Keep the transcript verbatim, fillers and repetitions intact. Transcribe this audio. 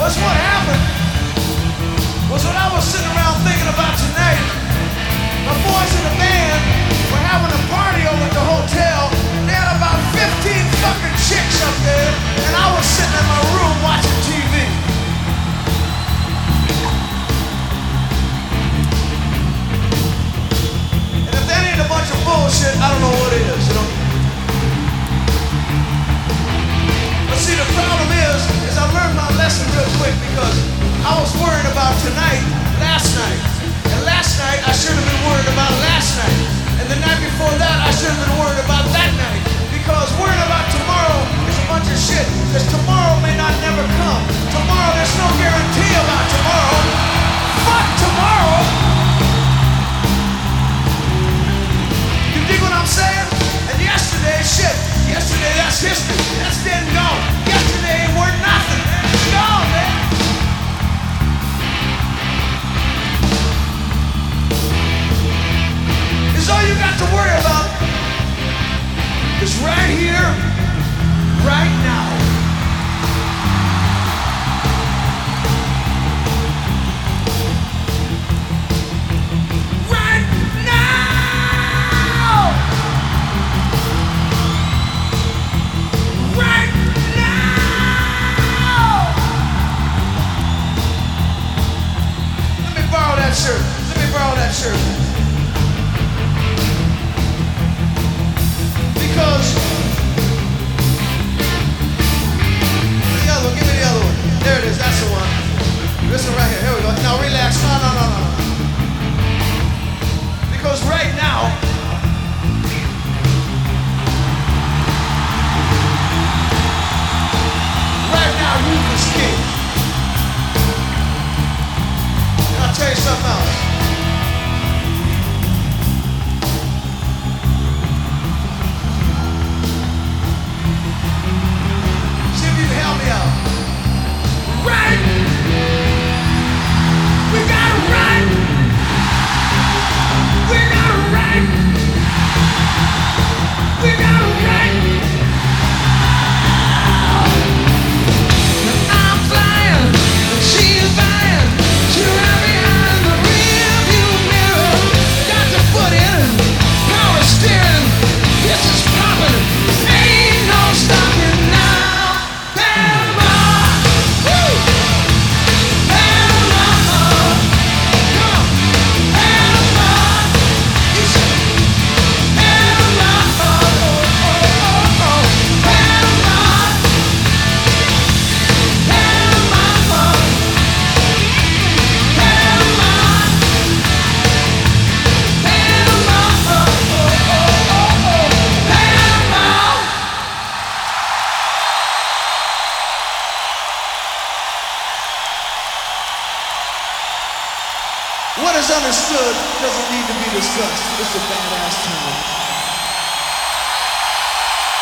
Because what happened was when I was sitting around thinking about tonight, the boys in the band were having a party over at the hotel. They had about fifteen fucking chicks up there, and I was sitting in my room watching T V. And if that ain't a bunch of bullshit, I don't know what it is, you know? But see, the problem is, is I learned my lesson real quick because I was worried about tonight, last night. And last night, I should have been worried about last night. And the night before that, I should have been worried about that night. Because worrying about tomorrow is a bunch of shit. Because tomorrow may not never come. Tomorrow, there's no guarantee about tomorrow. Fuck tomorrow! You dig what I'm saying? And yesterday, shit. Yesterday, that's history. That's dead and gone. Yesterday ain't worth nothing. It's gone, man. Is all you got to worry about is right here, right now. Right now! Right now! Let me borrow that shirt. Let me borrow that shirt. Because the other one, give me the other one. There it is, that's the one. This one right here, here we go. Now relax, no, no, no, no. Because right now, right now you can skate. And I'll tell you something else. Help me out. Right! We gotta run! We gotta run! We gotta run! I'm flying, she's flying. She's right behind the rearview mirror. Got the foot in, power steering. This is popping. Ain't no stopping now. What is understood doesn't need to be discussed. It's a badass time.